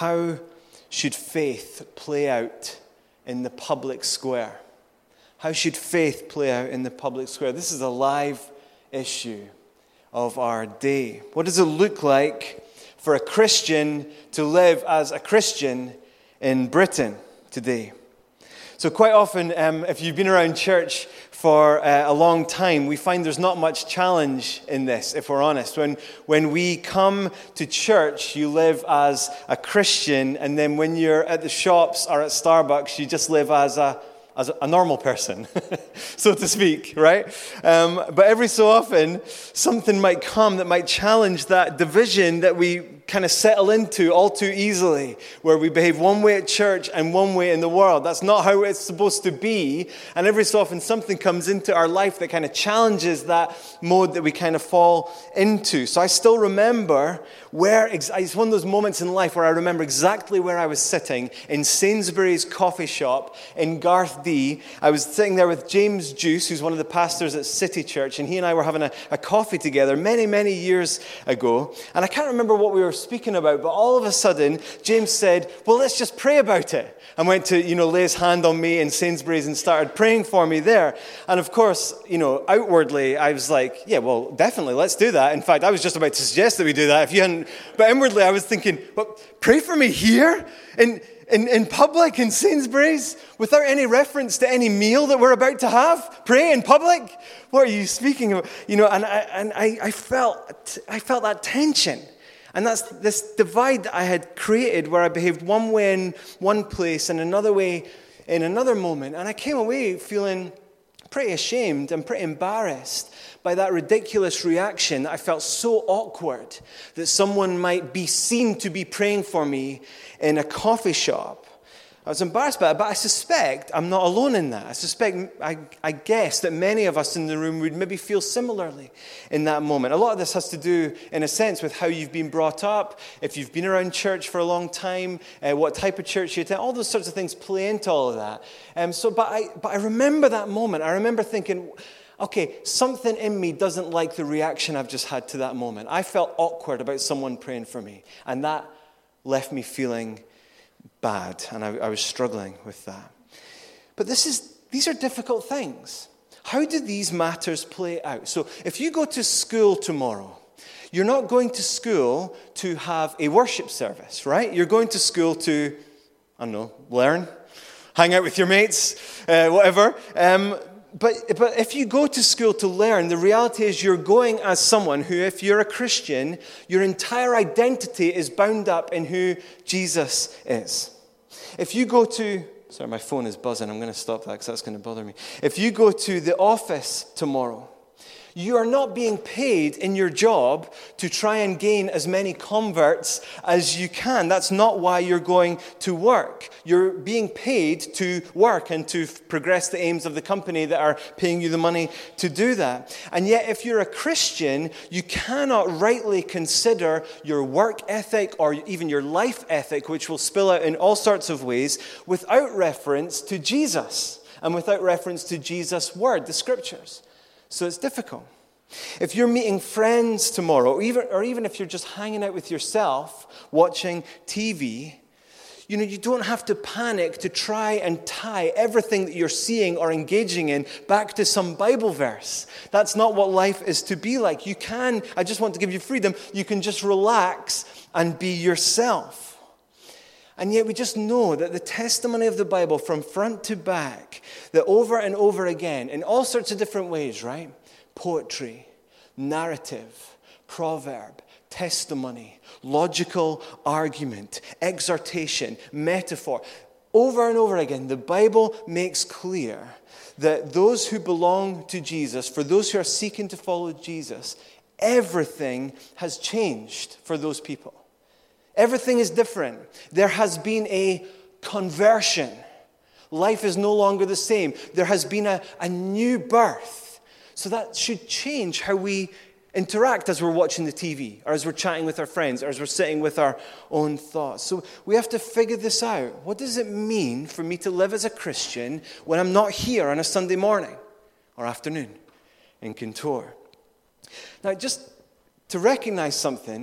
How should faith play out in the public square? How should faith play out in the public square? This is a live issue of our day. What does it look like for a Christian to live as a Christian in Britain today? So quite often, if you've been around church for a long time, we find there's not much challenge in this, if we're honest. When we come to church, you live as a Christian, and then when you're at the shops or at Starbucks, you just live as a normal person, so to speak, right? But every so often, something might come that might challenge that division that we kind of settle into all too easily, where we behave one way at church and one way in the world. That's not how it's supposed to be. And every so often, something comes into our life that kind of challenges that mode that we kind of fall into. So I still remember it's one of those moments in life where I remember exactly where I was sitting in Sainsbury's coffee shop in Garthdee. I was sitting there with James Juice, who's one of the pastors at City Church, and he and I were having a coffee together many, many years ago. And I can't remember what we were speaking about, but all of a sudden, James said, well, let's just pray about it. And went to, lay his hand on me in Sainsbury's and started praying for me there. And of course, outwardly, I was like, yeah, well, definitely, let's do that. In fact, I was just about to suggest that we do that if you hadn't. But inwardly, I was thinking, well, pray for me here in public in Sainsbury's without any reference to any meal that we're about to have? Pray in public? What are you speaking about? And I felt that tension. And that's this divide that I had created where I behaved one way in one place and another way in another moment. And I came away feeling pretty ashamed and pretty embarrassed by that ridiculous reaction that I felt so awkward that someone might be seen to be praying for me in a coffee shop. I was embarrassed by it, but I suspect I'm not alone in that. I guess that many of us in the room would maybe feel similarly in that moment. A lot of this has to do, in a sense, with how you've been brought up, if you've been around church for a long time, what type of church you attend. All those sorts of things play into all of that. But I remember that moment. I remember thinking, okay, something in me doesn't like the reaction I've just had to that moment. I felt awkward about someone praying for me, and that left me feeling bad, and I was struggling with that. But these are difficult things. How do these matters play out? So if you go to school tomorrow, you're not going to school to have a worship service, right? You're going to school to, I don't know, learn, hang out with your mates, whatever. But if you go to school to learn, the reality is you're going as someone who, if you're a Christian, your entire identity is bound up in who Jesus is. If you go to, sorry, my phone is buzzing. I'm going to stop that because that's going to bother me. If you go to the office tomorrow, you are not being paid in your job to try and gain as many converts as you can. That's not why you're going to work. You're being paid to work and to progress the aims of the company that are paying you the money to do that. And yet, if you're a Christian, you cannot rightly consider your work ethic or even your life ethic, which will spill out in all sorts of ways, without reference to Jesus and without reference to Jesus' word, the scriptures. So it's difficult. If you're meeting friends tomorrow, or even if you're just hanging out with yourself, watching TV, you don't have to panic to try and tie everything that you're seeing or engaging in back to some Bible verse. That's not what life is to be like. I just want to give you freedom. You can just relax and be yourself. And yet we just know that the testimony of the Bible from front to back, that over and over again, in all sorts of different ways, right? Poetry, narrative, proverb, testimony, logical argument, exhortation, metaphor. Over and over again, the Bible makes clear that those who belong to Jesus, for those who are seeking to follow Jesus, everything has changed for those people. Everything is different. There has been a conversion. Life is no longer the same. There has been a new birth. So that should change how we interact as we're watching the TV, or as we're chatting with our friends, or as we're sitting with our own thoughts. So we have to figure this out. What does it mean for me to live as a Christian when I'm not here on a Sunday morning or afternoon in Kintore? Now, just to recognize something,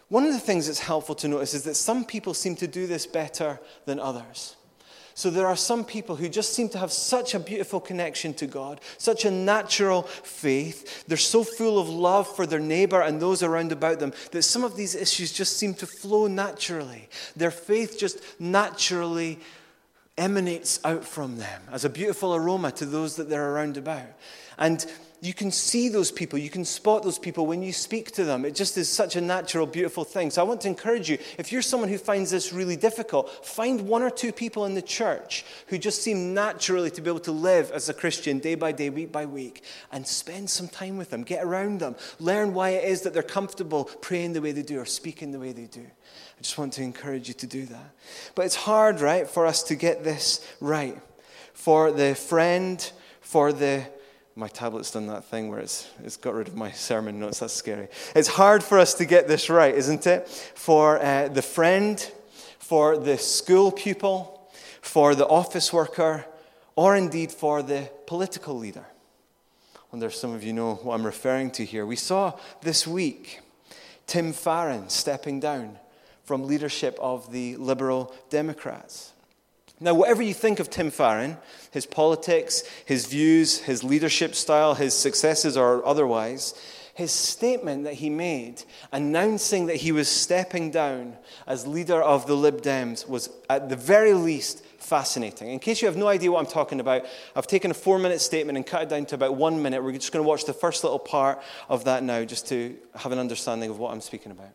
One of the things that's helpful to notice is that some people seem to do this better than others. So there are some people who just seem to have such a beautiful connection to God, such a natural faith. They're so full of love for their neighbor and those around about them that some of these issues just seem to flow naturally. Their faith just naturally emanates out from them as a beautiful aroma to those that they're around about. And you can see those people, you can spot those people when you speak to them. It just is such a natural, beautiful thing. So I want to encourage you, if you're someone who finds this really difficult, find one or two people in the church who just seem naturally to be able to live as a Christian day by day, week by week, and spend some time with them. Get around them. Learn why it is that they're comfortable praying the way they do or speaking the way they do. I just want to encourage you to do that. But it's hard, right, for us to get this right. For the friend, for the... My tablet's done that thing where it's got rid of my sermon notes. That's scary. It's hard for us to get this right, isn't it? For the friend, for the school pupil, for the office worker, or indeed for the political leader. I wonder if some of you know what I'm referring to here. We saw this week Tim Farron stepping down from leadership of the Liberal Democrats. Now, whatever you think of Tim Farron, his politics, his views, his leadership style, his successes or otherwise, his statement that he made announcing that he was stepping down as leader of the Lib Dems was at the very least fascinating. In case you have no idea what I'm talking about, I've taken a 4-minute statement and cut it down to about 1 minute. We're just going to watch the first little part of that now just to have an understanding of what I'm speaking about.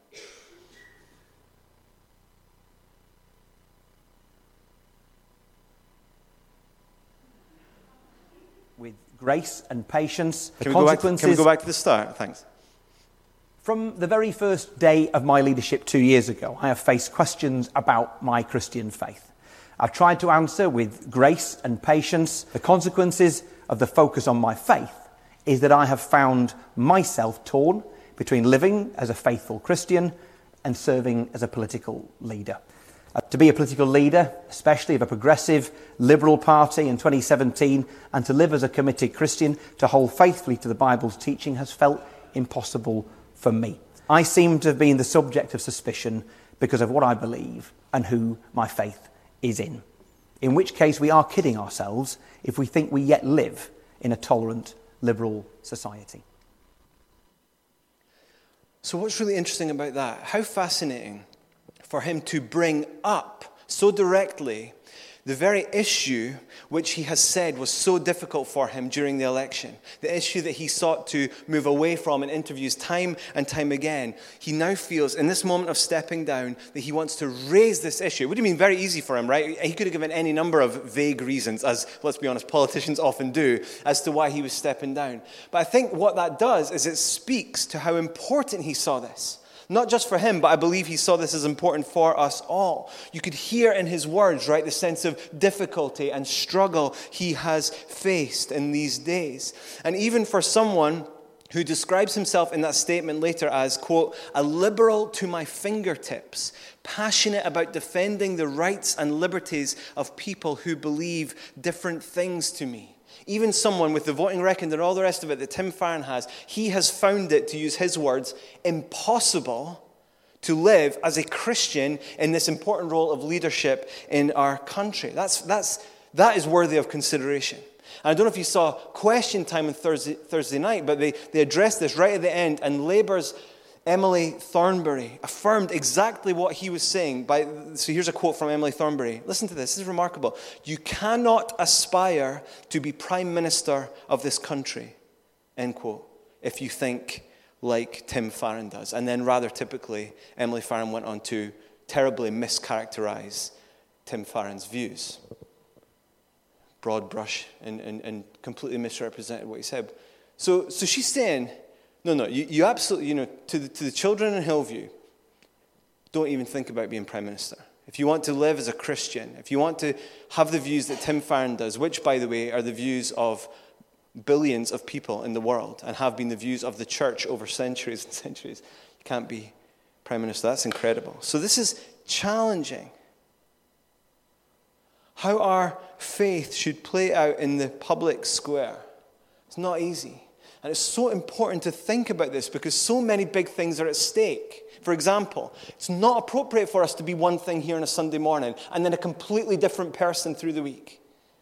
With grace and patience, Can we go back to the start? Thanks. From the very first day of my leadership 2 years ago, I have faced questions about my Christian faith. I've tried to answer with grace and patience. The consequences of the focus on my faith is that I have found myself torn between living as a faithful Christian and serving as a political leader. To be a political leader, especially of a progressive liberal party in 2017, and to live as a committed Christian, to hold faithfully to the Bible's teaching, has felt impossible for me. I seem to have been the subject of suspicion because of what I believe and who my faith is in which case we are kidding ourselves if we think we yet live in a tolerant liberal society. So what's really interesting about that? How fascinating for him to bring up so directly the very issue which he has said was so difficult for him during the election, the issue that he sought to move away from in interviews time and time again. He now feels, in this moment of stepping down, that he wants to raise this issue. It would have been very easy for him, right? He could have given any number of vague reasons, as, let's be honest, politicians often do, as to why he was stepping down. But I think what that does is it speaks to how important he saw this. Not just for him, but I believe he saw this as important for us all. You could hear in his words, right, the sense of difficulty and struggle he has faced in these days. And even for someone who describes himself in that statement later as, quote, a liberal to my fingertips, passionate about defending the rights and liberties of people who believe different things to me. Even someone with the voting record and all the rest of it that Tim Farron has, he has found it, to use his words, impossible to live as a Christian in this important role of leadership in our country. That is worthy of consideration. And I don't know if you saw Question Time on Thursday night, but they addressed this right at the end, and Labour's Emily Thornberry affirmed exactly what he was saying. So here's a quote from Emily Thornberry. Listen to this. This is remarkable. You cannot aspire to be Prime Minister of this country, end quote, if you think like Tim Farron does. And then rather typically, Emily Farron went on to terribly mischaracterize Tim Farron's views. Broad brush and completely misrepresented what he said. So she's saying, no, you absolutely, to the children in Hillview, don't even think about being Prime Minister. If you want to live as a Christian, if you want to have the views that Tim Farron does, which, by the way, are the views of billions of people in the world and have been the views of the church over centuries and centuries, you can't be Prime Minister. That's incredible. So this is challenging. How our faith should play out in the public square. It's not easy. And it's so important to think about this because so many big things are at stake. For example, it's not appropriate for us to be one thing here on a Sunday morning and then a completely different person through the week.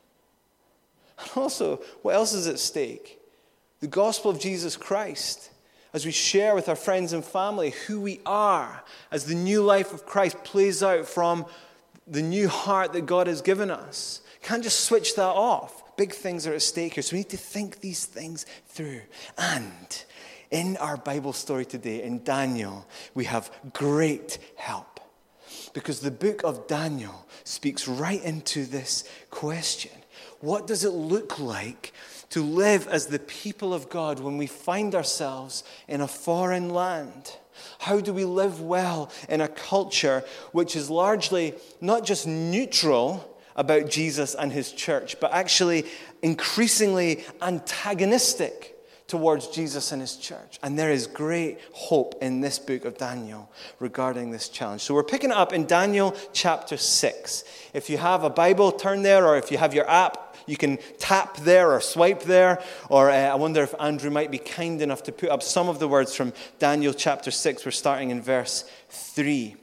And also, what else is at stake? The gospel of Jesus Christ. As we share with our friends and family who we are as the new life of Christ plays out from the new heart that God has given us. Can't just switch that off. Big things are at stake here, so we need to think these things through. And in our Bible story today, in Daniel, we have great help. Because the book of Daniel speaks right into this question. What does it look like to live as the people of God when we find ourselves in a foreign land? How do we live well in a culture which is largely not just neutral about Jesus and his church, but actually increasingly antagonistic towards Jesus and his church? And there is great hope in this book of Daniel regarding this challenge. So we're picking it up in Daniel chapter 6. If you have a Bible, turn there, or if you have your app, you can tap there or swipe there. Or I wonder if Andrew might be kind enough to put up some of the words from Daniel chapter 6. We're starting in verse 3.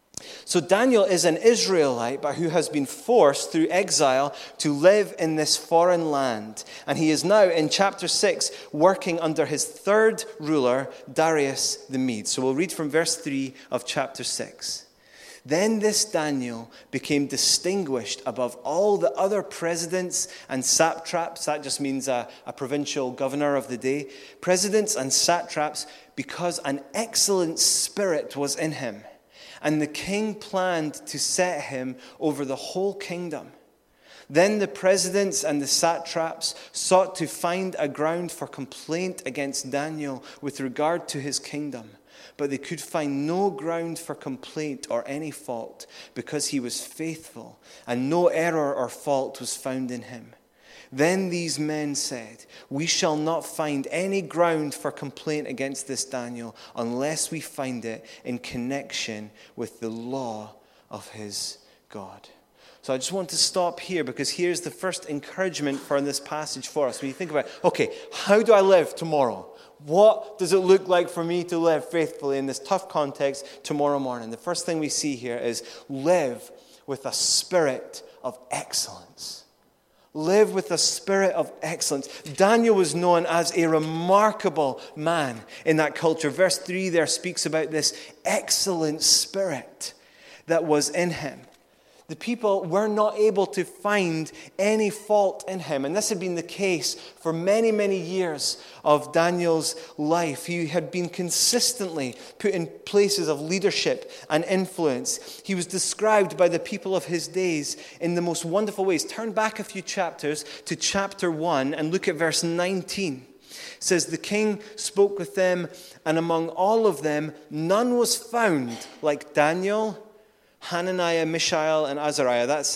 So Daniel is an Israelite, but who has been forced through exile to live in this foreign land. And he is now, in chapter 6, working under his third ruler, Darius the Mede. So we'll read from verse 3 of chapter 6. Then this Daniel became distinguished above all the other presidents and satraps. That just means a provincial governor of the day. Presidents and satraps, because an excellent spirit was in him. And the king planned to set him over the whole kingdom. Then the presidents and the satraps sought to find a ground for complaint against Daniel with regard to his kingdom. But they could find no ground for complaint or any fault, because he was faithful, and no error or fault was found in him. Then these men said, "We shall not find any ground for complaint against this Daniel unless we find it in connection with the law of his God." So I just want to stop here, because here's the first encouragement for this passage for us. When you think about, okay, how do I live tomorrow? What does it look like for me to live faithfully in this tough context tomorrow morning? The first thing we see here is live with a spirit of excellence. Live with a spirit of excellence. Daniel was known as a remarkable man in that culture. Verse 3 there speaks about this excellent spirit that was in him. The people were not able to find any fault in him. And this had been the case for many, many years of Daniel's life. He had been consistently put in places of leadership and influence. He was described by the people of his days in the most wonderful ways. Turn back a few chapters to chapter 1 and look at verse 19. It says, "The king spoke with them, and among all of them, none was found like Daniel, Hananiah, Mishael, and Azariah." That's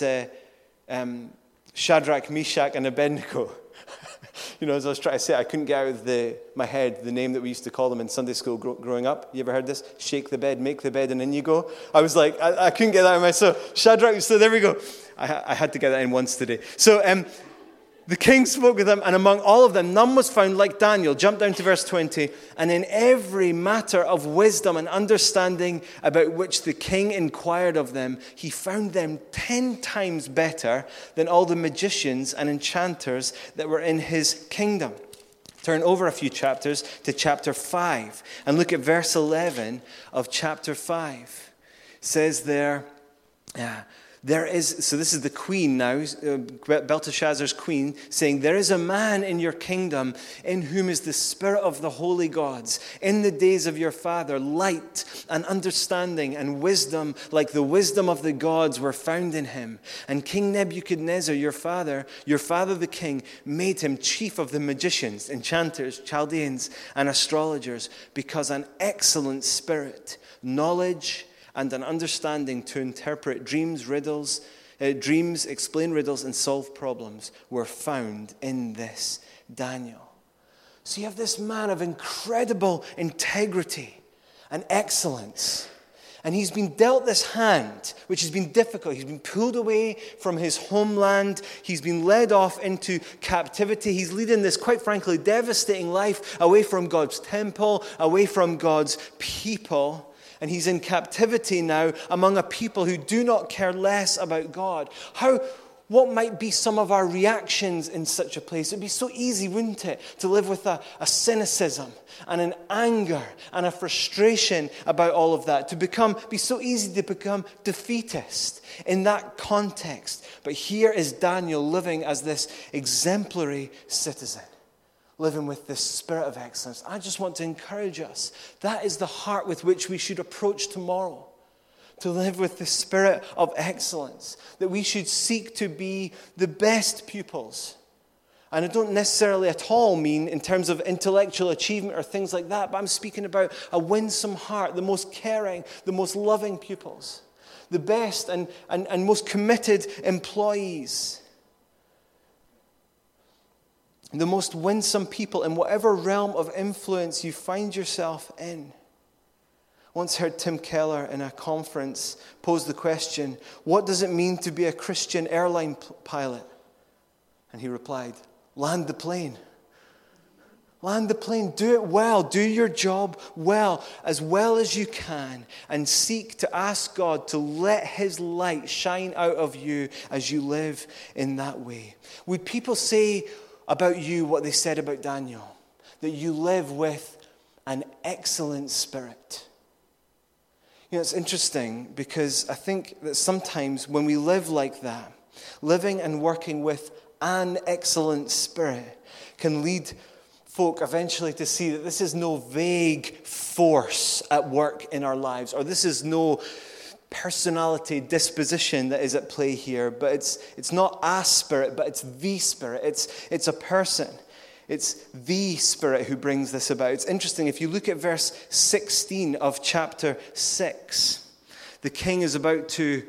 Shadrach, Meshach, and Abednego. As I was trying to say, I couldn't get out of my head the name that we used to call them in Sunday school growing up. You ever heard this? Shake the bed, make the bed, and in you go. I was like, I couldn't get that in my so Shadrach. So there we go. I had to get that in once today. So the king spoke with them, and among all of them, none was found like Daniel. Jump down to verse 20. "And in every matter of wisdom and understanding about which the king inquired of them, he found them 10 times better than all the magicians and enchanters that were in his kingdom." Turn over a few chapters to chapter 5 and look at verse 11 of chapter 5. It says there, so this is the queen now, Belteshazzar's queen, saying, "There is a man in your kingdom in whom is the spirit of the holy gods. In the days of your father, light and understanding and wisdom like the wisdom of the gods were found in him. And King Nebuchadnezzar, your father the king, made him chief of the magicians, enchanters, Chaldeans, and astrologers, because an excellent spirit, knowledge, and an understanding to interpret dreams, explain riddles, and solve problems were found in this Daniel." So you have this man of incredible integrity and excellence. And he's been dealt this hand, which has been difficult. He's been pulled away from his homeland. He's been led off into captivity. He's leading this, quite frankly, devastating life away from God's temple, away from God's people. And he's in captivity now among a people who do not care less about God. What might be some of our reactions in such a place? It'd be so easy, wouldn't it, to live with a cynicism and an anger and a frustration about all of that. Be so easy to become defeatist in that context. But here is Daniel living as this exemplary citizen, living with this spirit of excellence. I just want to encourage us. That is the heart with which we should approach tomorrow. To live with the spirit of excellence, that we should seek to be the best pupils. And I don't necessarily at all mean in terms of intellectual achievement or things like that, but I'm speaking about a winsome heart, the most caring, the most loving pupils, the best and most committed employees, the most winsome people in whatever realm of influence you find yourself in. Once heard Tim Keller in a conference pose the question, what does it mean to be a Christian airline pilot? And he replied, land the plane. Land the plane. Do it well. Do your job well as you can. And seek to ask God to let his light shine out of you as you live in that way. Would people say about you what they said about Daniel? That you live with an excellent spirit. You know, it's interesting because I think that sometimes when we live like that, living and working with an excellent spirit can lead folk eventually to see that this is no vague force at work in our lives, or this is no personality disposition that is at play here, but it's not a spirit, but it's the Spirit. It's a person. It's the Spirit who brings this about. It's interesting, if you look at verse 16 of chapter 6, the king is about to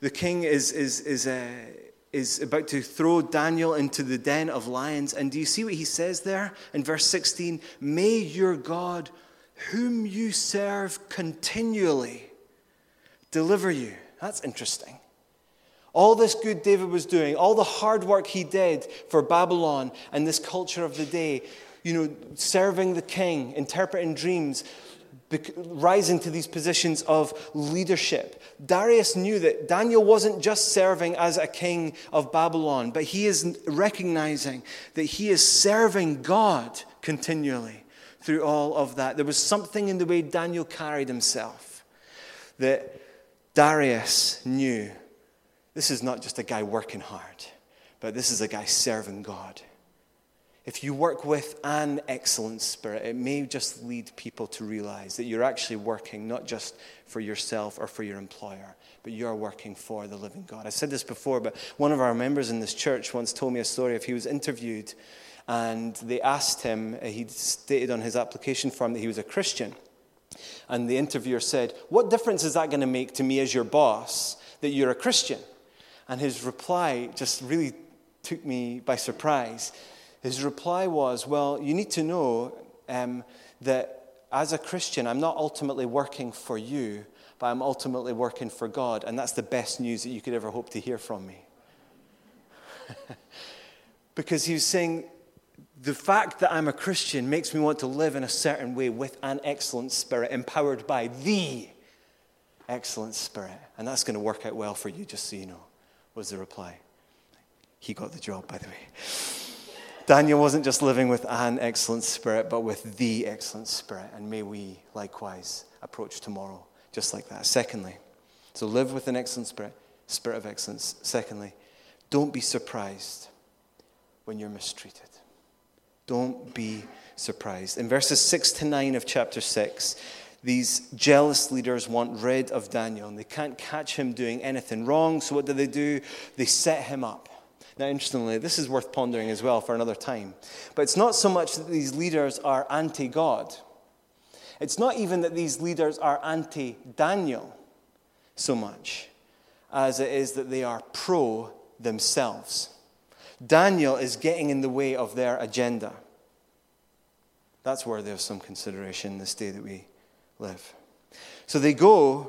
throw Daniel into the den of lions. And do you see what he says there in verse 16? May your God, whom you serve continually, deliver you. That's interesting. All this good David was doing, all the hard work he did for Babylon and this culture of the day, serving the king, interpreting dreams, rising to these positions of leadership. Darius knew that Daniel wasn't just serving as a king of Babylon, but he is recognizing that he is serving God continually through all of that. There was something in the way Daniel carried himself that Darius knew. This is not just a guy working hard, but this is a guy serving God. If you work with an excellent spirit, it may just lead people to realize that you're actually working not just for yourself or for your employer, but you're working for the living God. I said this before, but one of our members in this church once told me a story of he was interviewed and they asked him, he'd stated on his application form that he was a Christian. And the interviewer said, what difference is that going to make to me as your boss that you're a Christian? And his reply just really took me by surprise. His reply was, well, you need to know that as a Christian, I'm not ultimately working for you, but I'm ultimately working for God. And that's the best news that you could ever hope to hear from me. Because he was saying, the fact that I'm a Christian makes me want to live in a certain way with an excellent spirit, empowered by the excellent spirit. And that's going to work out well for you, just so you know, was the reply. He got the job, by the way. Daniel wasn't just living with an excellent spirit, but with the excellent spirit. And may we likewise approach tomorrow just like that. Secondly, so live with an excellent spirit of excellence. Secondly, don't be surprised when you're mistreated. Don't be surprised. In verses 6 to 9 of chapter 6, these jealous leaders want rid of Daniel, and they can't catch him doing anything wrong. So what do? They set him up. Now, interestingly, this is worth pondering as well for another time. But it's not so much that these leaders are anti-God. It's not even that these leaders are anti-Daniel so much as it is that they are pro themselves. Daniel is getting in the way of their agenda. That's worthy of some consideration this day that we live. So they go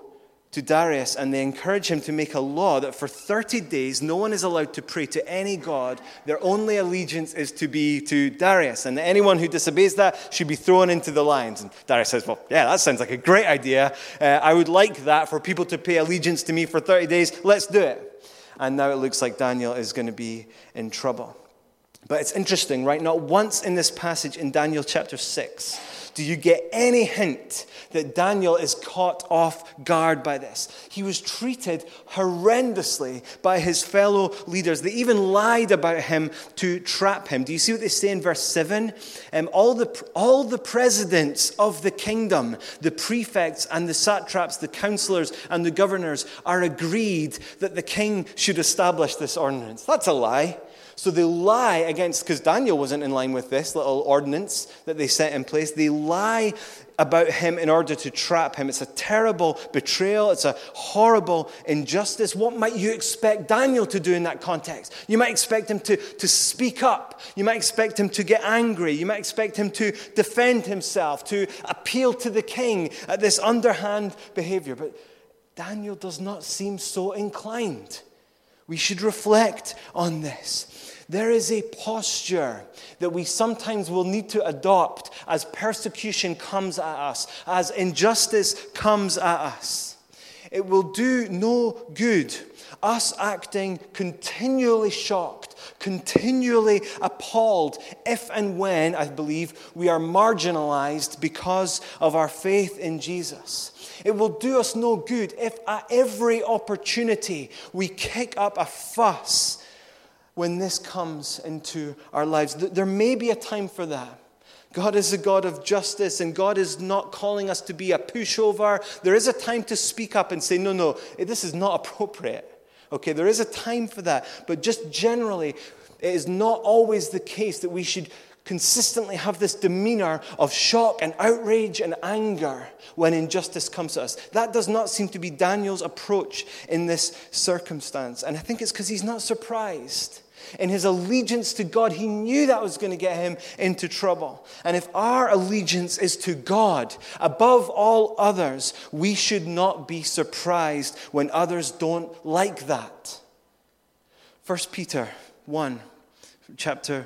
to Darius, and they encourage him to make a law that for 30 days no one is allowed to pray to any god. Their only allegiance is to be to Darius, and anyone who disobeys that should be thrown into the lions. And Darius says, well, yeah, that sounds like a great idea. I would like that for people to pay allegiance to me for 30 days. Let's do it. And now it looks like Daniel is going to be in trouble. But it's interesting, right? Not once in this passage in Daniel chapter 6 do you get any hint that Daniel is caught off guard by this. He was treated horrendously by his fellow leaders. They even lied about him to trap him. Do you see what they say in verse 7? All the presidents of the kingdom, the prefects and the satraps, the counselors and the governors are agreed that the king should establish this ordinance. That's a lie. So they lie against, because Daniel wasn't in line with this little ordinance that they set in place. They lie about him in order to trap him. It's a terrible betrayal. It's a horrible injustice. What might you expect Daniel to do in that context? You might expect him to speak up. You might expect him to get angry. You might expect him to defend himself, to appeal to the king at this underhand behavior. But Daniel does not seem so inclined. We should reflect on this. There is a posture that we sometimes will need to adopt as persecution comes at us, as injustice comes at us. It will do no good, us acting continually shocked, continually appalled, if and when, I believe, we are marginalized because of our faith in Jesus. It will do us no good if at every opportunity we kick up a fuss when this comes into our lives. There may be a time for that. God is a God of justice, and God is not calling us to be a pushover. There is a time to speak up and say, no, this is not appropriate. Okay, there is a time for that. But just generally, it is not always the case that we should consistently have this demeanor of shock and outrage and anger when injustice comes to us. That does not seem to be Daniel's approach in this circumstance. And I think it's because he's not surprised. In his allegiance to God, he knew that was going to get him into trouble. And if our allegiance is to God above all others, we should not be surprised when others don't like that. 1 Peter chapter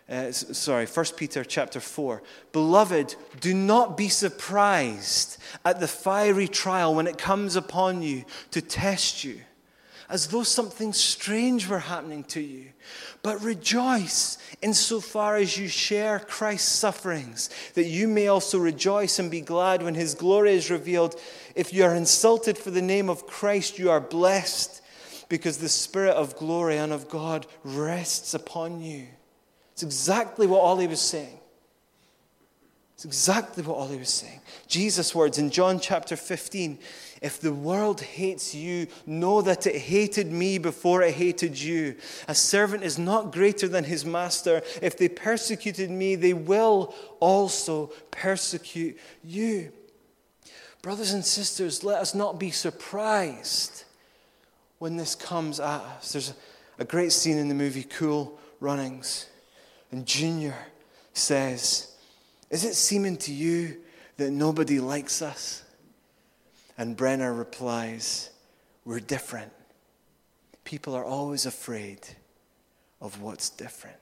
4. Beloved, do not be surprised at the fiery trial when it comes upon you to test you, as though something strange were happening to you. But rejoice insofar as you share Christ's sufferings, that you may also rejoice and be glad when his glory is revealed. If you are insulted for the name of Christ, you are blessed, because the Spirit of glory and of God rests upon you. It's exactly what Ollie was saying. It's exactly what Ollie was saying. Jesus' words in John chapter 15, if the world hates you, know that it hated me before it hated you. A servant is not greater than his master. If they persecuted me, they will also persecute you. Brothers and sisters, let us not be surprised when this comes at us. There's a great scene in the movie Cool Runnings. And Junior says, is it seeming to you that nobody likes us? And Brenner replies, we're different. People are always afraid of what's different.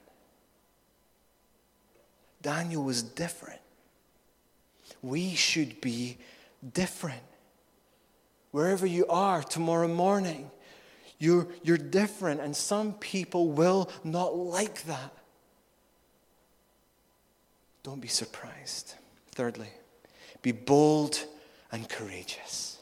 Daniel was different. We should be different. Wherever you are tomorrow morning, you're different, and some people will not like that. Don't be surprised. Thirdly, be bold and courageous.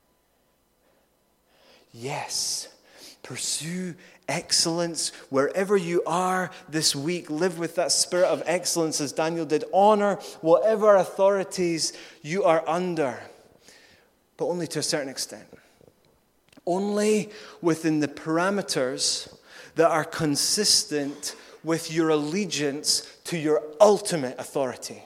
Yes, pursue excellence wherever you are this week. Live with that spirit of excellence as Daniel did. Honor whatever authorities you are under, but only to a certain extent. Only within the parameters that are consistent with your allegiance to your ultimate authority.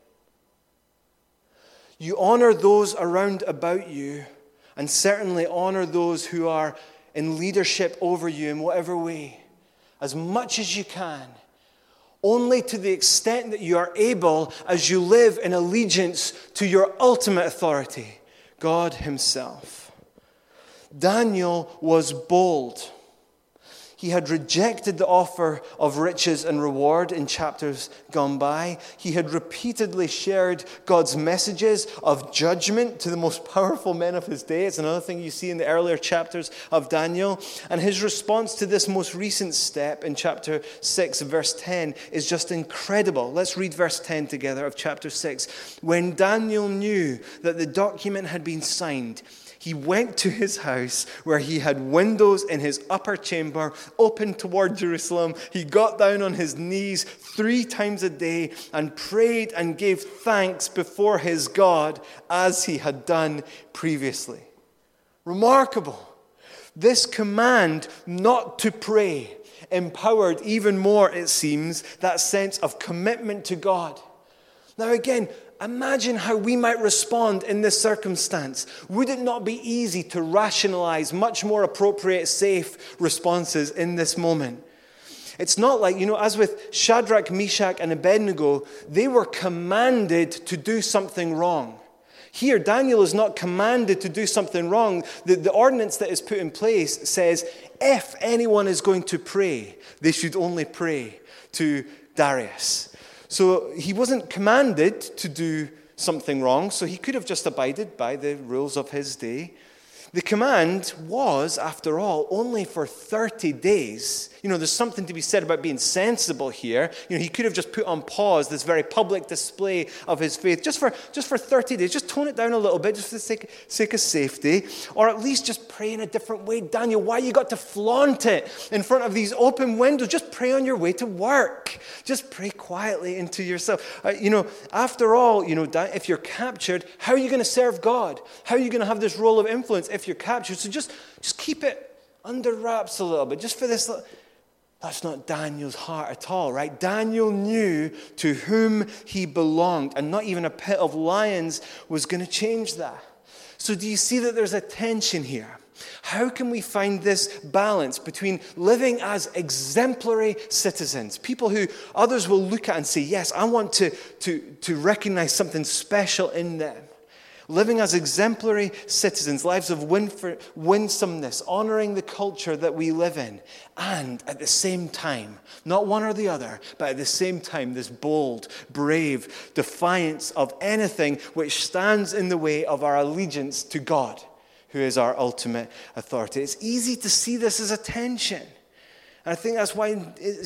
You honor those around about you, and certainly honor those who are in leadership over you in whatever way, as much as you can, only to the extent that you are able, as you live in allegiance to your ultimate authority, God himself. Daniel was bold. He had rejected the offer of riches and reward in chapters gone by. He had repeatedly shared God's messages of judgment to the most powerful men of his day. It's another thing you see in the earlier chapters of Daniel. And his response to this most recent step in chapter 6, verse 10, is just incredible. Let's read verse 10 together of chapter 6. When Daniel knew that the document had been signed, he went to his house where he had windows in his upper chamber open toward Jerusalem. He got down on his knees 3 times a day and prayed and gave thanks before his God as he had done previously. Remarkable. This command not to pray empowered even more, it seems, that sense of commitment to God. Now again, imagine how we might respond in this circumstance. Would it not be easy to rationalize much more appropriate, safe responses in this moment? It's not like, as with Shadrach, Meshach, and Abednego, they were commanded to do something wrong. Here, Daniel is not commanded to do something wrong. The ordinance that is put in place says, if anyone is going to pray, they should only pray to Darius. So he wasn't commanded to do something wrong, so he could have just abided by the rules of his day. The command was, after all, only for 30 days. There's something to be said about being sensible here. He could have just put on pause this very public display of his faith just for 30 days. Just tone it down a little bit, just for the sake of safety. Or at least just pray in a different way. Daniel, why you got to flaunt it in front of these open windows? Just pray on your way to work. Just pray quietly into yourself. After all, if you're captured, how are you going to serve God? How are you going to have this role of influence if you're captured? So just keep it under wraps a little bit. Just for this. That's not Daniel's heart at all, right? Daniel knew to whom he belonged, and not even a pit of lions was going to change that. So do you see that there's a tension here? How can we find this balance between living as exemplary citizens, people who others will look at and say, yes, I want to recognize something special in them, living as exemplary citizens, lives of winsomeness, honoring the culture that we live in, and at the same time, not one or the other, but at the same time, this bold, brave defiance of anything which stands in the way of our allegiance to God, who is our ultimate authority. It's easy to see this as a tension. And I think that's why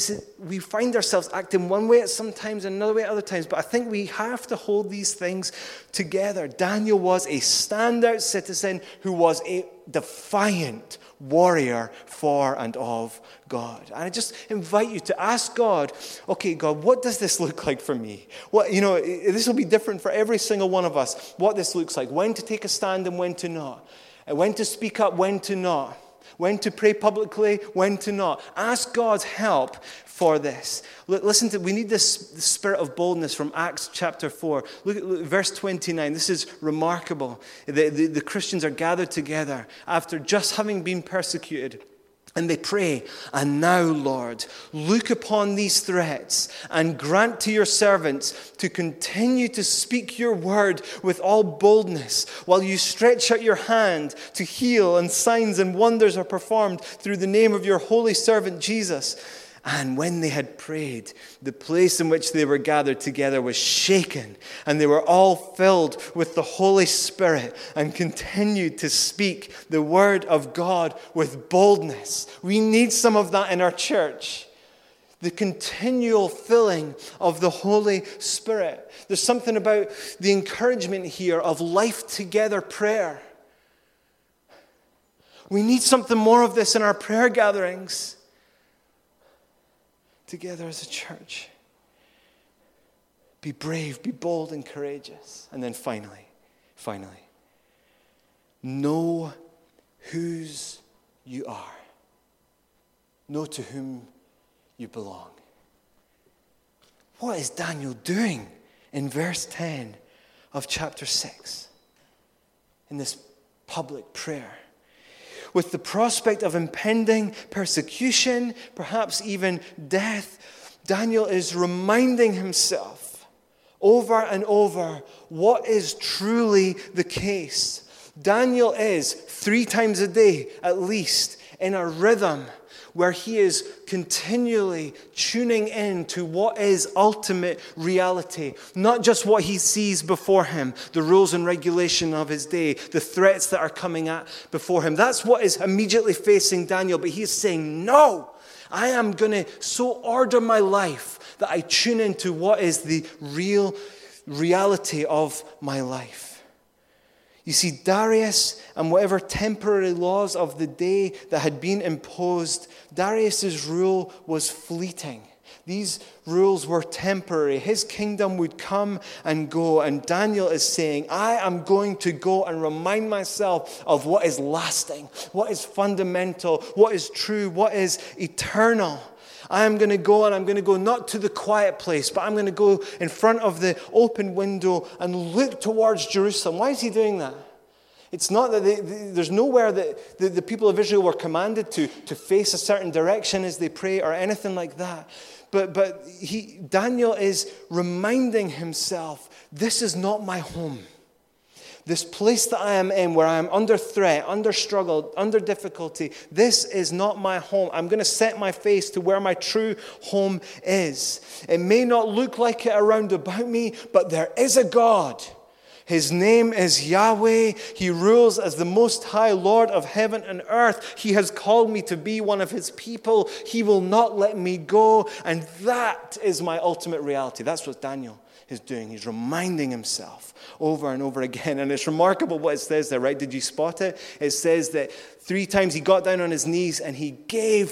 we find ourselves acting one way at some times and another way at other times. But I think we have to hold these things together. Daniel was a standout citizen who was a defiant warrior for and of God. And I just invite you to ask God, okay, God, what does this look like for me? This will be different for every single one of us, what this looks like. When to take a stand and when to not. When to speak up, when to not. When to pray publicly, when to not. Ask God's help for this. Listen we need this spirit of boldness from Acts chapter 4. Look at verse 29. This is remarkable. The Christians are gathered together after just having been persecuted. And they pray, and now, Lord, look upon these threats and grant to your servants to continue to speak your word with all boldness while you stretch out your hand to heal, and signs and wonders are performed through the name of your holy servant Jesus. And when they had prayed, the place in which they were gathered together was shaken, and they were all filled with the Holy Spirit and continued to speak the word of God with boldness. We need some of that in our church. The continual filling of the Holy Spirit. There's something about the encouragement here of life together prayer. We need something more of this in our prayer gatherings. Together as a church. Be brave, be bold and courageous. And then finally, know whose you are. Know to whom you belong. What is Daniel doing in verse 10 of chapter 6? In this public prayer. With the prospect of impending persecution, perhaps even death, Daniel is reminding himself over and over what is truly the case. Daniel is 3 times a day, at least, in a rhythm where he is continually tuning in to what is ultimate reality. Not just what he sees before him, the rules and regulation of his day, the threats that are coming at before him. That's what is immediately facing Daniel. But he's saying, no, I am going to so order my life that I tune into what is the real reality of my life. You see, Darius and whatever temporary laws of the day that had been imposed, Darius's rule was fleeting. These rules were temporary. His kingdom would come and go. And Daniel is saying, I am going to go and remind myself of what is lasting, what is fundamental, what is true, what is eternal. I am going to go, and I'm going to go not to the quiet place, but I'm going to go in front of the open window and look towards Jerusalem. Why is he doing that? It's not that there's nowhere that the people of Israel were commanded to face a certain direction as they pray or anything like that. But Daniel is reminding himself, this is not my home. This place that I am in, where I am under threat, under struggle, under difficulty, this is not my home. I'm going to set my face to where my true home is. It may not look like it around about me, but there is a God. His name is Yahweh. He rules as the Most High Lord of heaven and earth. He has called me to be one of his people. He will not let me go. And that is my ultimate reality. That's what Daniel is doing. He's reminding himself over and over again. And it's remarkable what it says there, right? Did you spot it? It says that 3 times he got down on his knees and he gave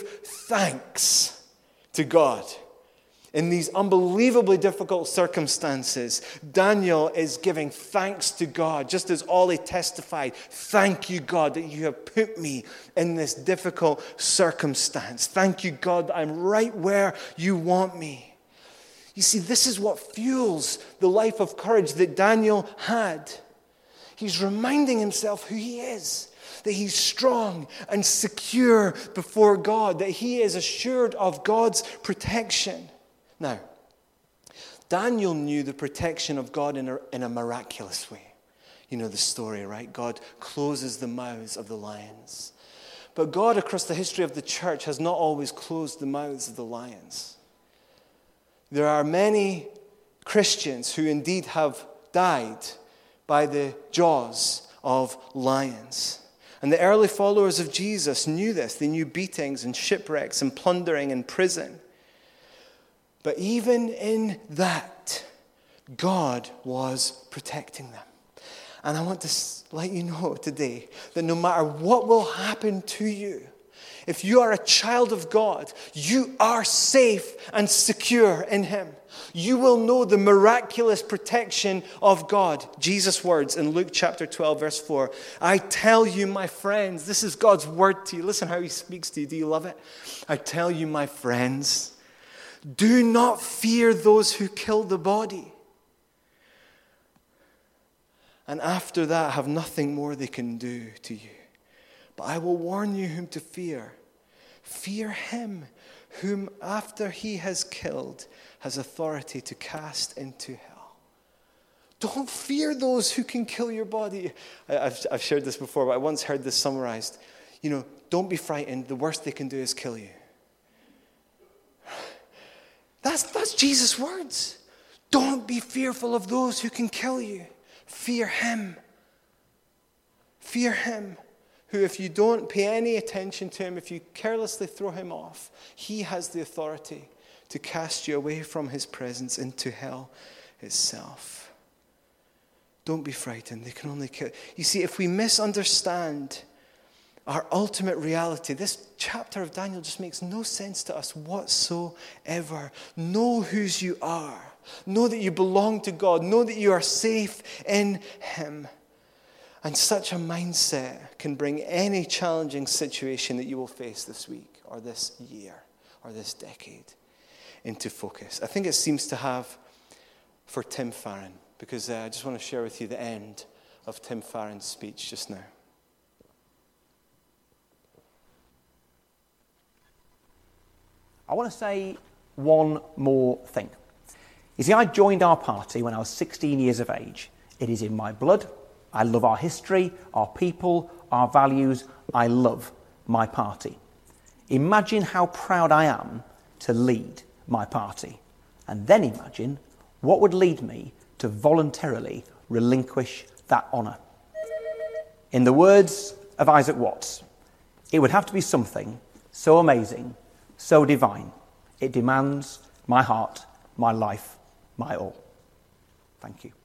thanks to God. In these unbelievably difficult circumstances, Daniel is giving thanks to God, just as Ollie testified. Thank you, God, that you have put me in this difficult circumstance. Thank you, God, that I'm right where you want me. You see, this is what fuels the life of courage that Daniel had. He's reminding himself who he is, that he's strong and secure before God, that he is assured of God's protection. Now, Daniel knew the protection of God in a miraculous way. You know the story, right? God closes the mouths of the lions. But God, across the history of the church, has not always closed the mouths of the lions. There are many Christians who indeed have died by the jaws of lions. And the early followers of Jesus knew this. They knew beatings and shipwrecks and plundering and prison. But even in that, God was protecting them. And I want to let you know today that no matter what will happen to you, if you are a child of God, you are safe and secure in him. You will know the miraculous protection of God. Jesus' words in Luke chapter 12, verse 4. I tell you, my friends, this is God's word to you. Listen how he speaks to you. Do you love it? I tell you, my friends, do not fear those who kill the body. And after that, have nothing more they can do to you. But I will warn you whom to fear. Fear him whom after he has killed has authority to cast into hell. Don't fear those who can kill your body. I've shared this before, but I once heard this summarized. Don't be frightened. The worst they can do is kill you. That's Jesus' words. Don't be fearful of those who can kill you. Fear him. Fear him, who if you don't pay any attention to him, if you carelessly throw him off, he has the authority to cast you away from his presence into hell itself. Don't be frightened. They can only kill. You see, if we misunderstand our ultimate reality, this chapter of Daniel just makes no sense to us whatsoever. Know whose you are. Know that you belong to God. Know that you are safe in him. And such a mindset can bring any challenging situation that you will face this week or this year or this decade into focus. I think it seems to have for Tim Farron, because I just want to share with you the end of Tim Farron's speech just now. I want to say one more thing. You see, I joined our party when I was 16 years of age. It is in my blood. I love our history, our people, our values. I love my party. Imagine how proud I am to lead my party. And then imagine what would lead me to voluntarily relinquish that honour. In the words of Isaac Watts, it would have to be something so amazing, so divine. It demands my heart, my life, my all. Thank you.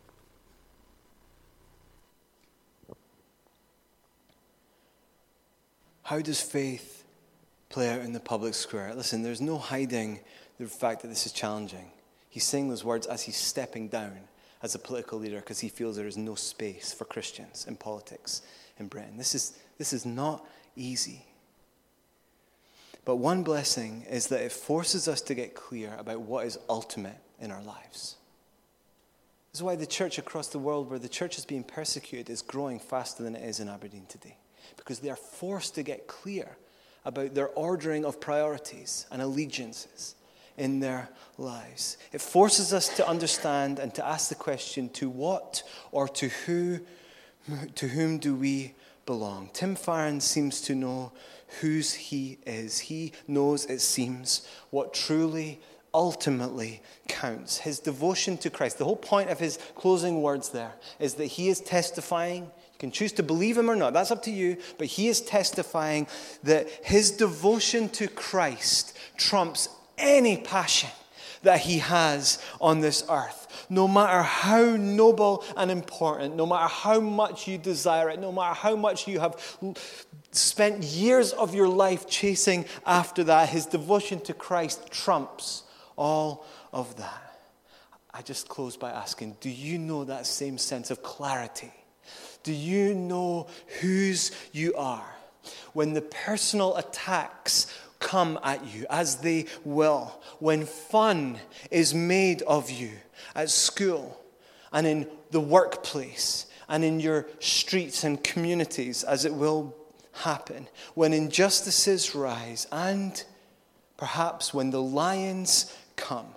How does faith play out in the public square? Listen, there's no hiding the fact that this is challenging. He's saying those words as he's stepping down as a political leader because he feels there is no space for Christians in politics in Britain. This is not easy. But one blessing is that it forces us to get clear about what is ultimate in our lives. This is why the church across the world, where the church is being persecuted, is growing faster than it is in Aberdeen today. Because they are forced to get clear about their ordering of priorities and allegiances in their lives. It forces us to understand and to ask the question, to what or to whom do we belong? Tim Farron seems to know whose he is. He knows, it seems, what truly, ultimately counts. His devotion to Christ. The whole point of his closing words there is that he is testifying. You can choose to believe him or not. That's up to you. But he is testifying that his devotion to Christ trumps any passion that he has on this earth. No matter how noble and important, no matter how much you desire it, no matter how much you have spent years of your life chasing after that, his devotion to Christ trumps all of that. I just close by asking, do you know that same sense of clarity? Do you know whose you are? When the personal attacks come at you, as they will, when fun is made of you at school and in the workplace and in your streets and communities, as it will happen, when injustices rise, and perhaps when the lions come,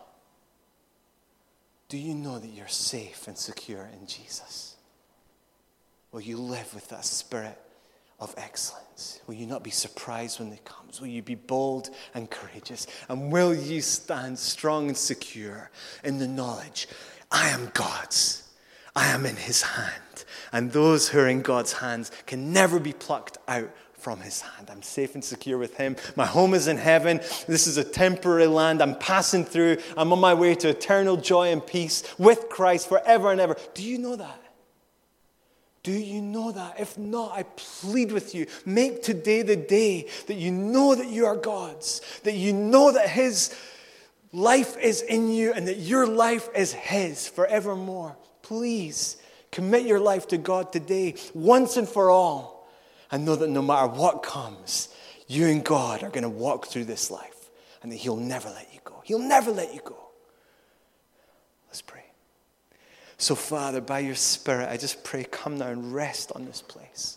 do you know that you're safe and secure in Jesus? Will you live with that spirit of excellence? Will you not be surprised when it comes? Will you be bold and courageous? And will you stand strong and secure in the knowledge, I am God's, I am in his hand, and those who are in God's hands can never be plucked out from his hand. I'm safe and secure with him. My home is in heaven. This is a temporary land I'm passing through. I'm on my way to eternal joy and peace with Christ forever and ever. Do you know that? Do you know that? If not, I plead with you, make today the day that you know that you are God's, that you know that his life is in you and that your life is his forevermore. Please commit your life to God today, once and for all, and know that no matter what comes, you and God are going to walk through this life and that he'll never let you go. He'll never let you go. Let's pray. So, Father, by your Spirit, I just pray, come now and rest on this place.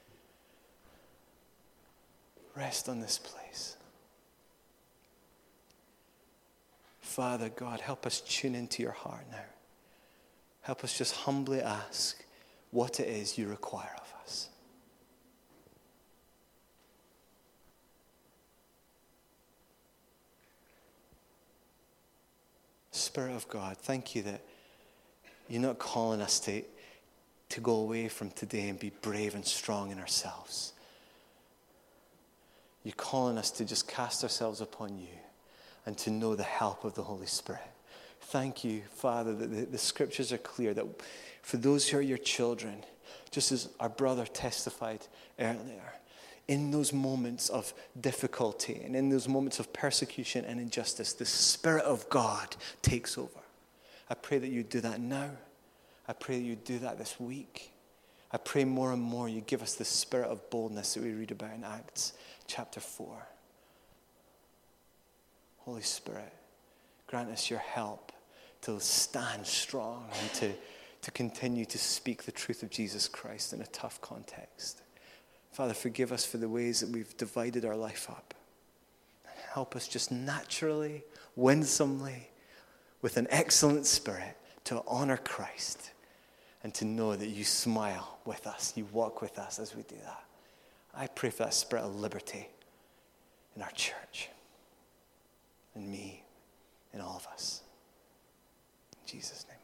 Rest on this place. Father God, help us tune into your heart now. Help us just humbly ask what it is you require of us. Spirit of God, thank you that you're not calling us to go away from today and be brave and strong in ourselves. You're calling us to just cast ourselves upon you and to know the help of the Holy Spirit. Thank you, Father, that the scriptures are clear that for those who are your children, just as our brother testified earlier, in those moments of difficulty and in those moments of persecution and injustice, the Spirit of God takes over. I pray that you do that now. I pray that you do that this week. I pray more and more you give us the spirit of boldness that we read about in Acts chapter 4. Holy Spirit, grant us your help to stand strong and to continue to speak the truth of Jesus Christ in a tough context. Father, forgive us for the ways that we've divided our life up. Help us just naturally, winsomely, with an excellent spirit, to honor Christ and to know that you smile with us, you walk with us as we do that. I pray for that spirit of liberty in our church, in me, in all of us. In Jesus' name.